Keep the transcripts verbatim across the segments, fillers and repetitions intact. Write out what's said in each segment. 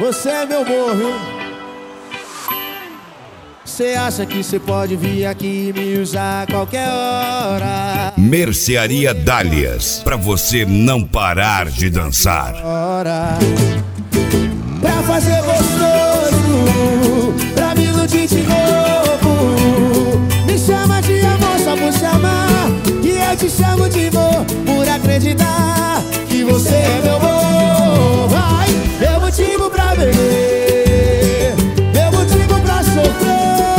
Você é meu amor, viu? Cê acha que cê pode vir aqui e me usar a qualquer hora? Mercearia Dálias, pra você não parar de dançar. Hora pra fazer gostoso, pra me iludir de novo. Me chama de amor só por chamar, e eu te chamo de amor por acreditar que você é meu amor. Vai, meu motivo pra beber, meu motivo pra sofrer.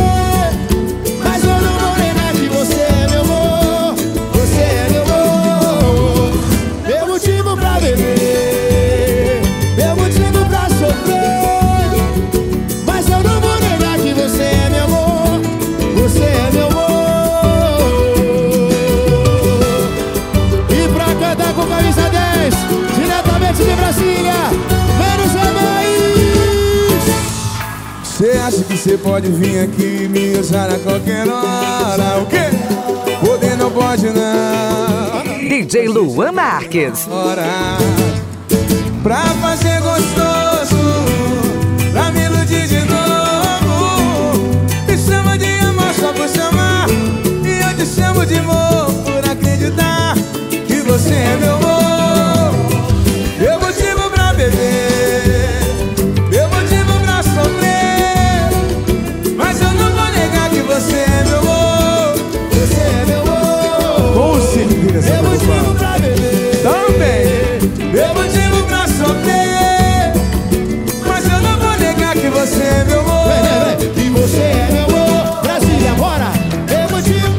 De Brasília, menos é mais. Cê acha que cê pode vir aqui e me usar a qualquer hora? O quê? Poder não pode não. D J Luan Marques. Hora pra fazer gostoso, pra me iludir de novo. Me chama de amor só por chamar, e eu te chamo de amor por acreditar que você é meu amor. Meu motivo pra beber, meu motivo pra sofrer, mas eu não vou negar que você é meu amor. Você é meu amor. Com certeza. Meu motivo pra beber também, meu motivo pra sofrer, mas eu não vou negar que você é meu amor. Vem, vem, vem. Que você é meu amor. Brasília, bora. Meu motivo,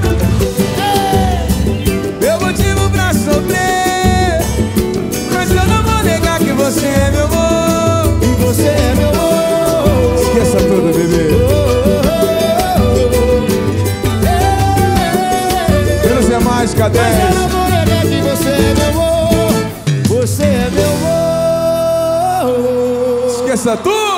meu motivo pra sofrer, mas eu não vou negar que você é meu amor. E você é meu amor. Esqueça tudo, bebê. Menos é mais, cadê? Mas eu não vou negar que você é meu amor. Você é meu amor. Esqueça tudo.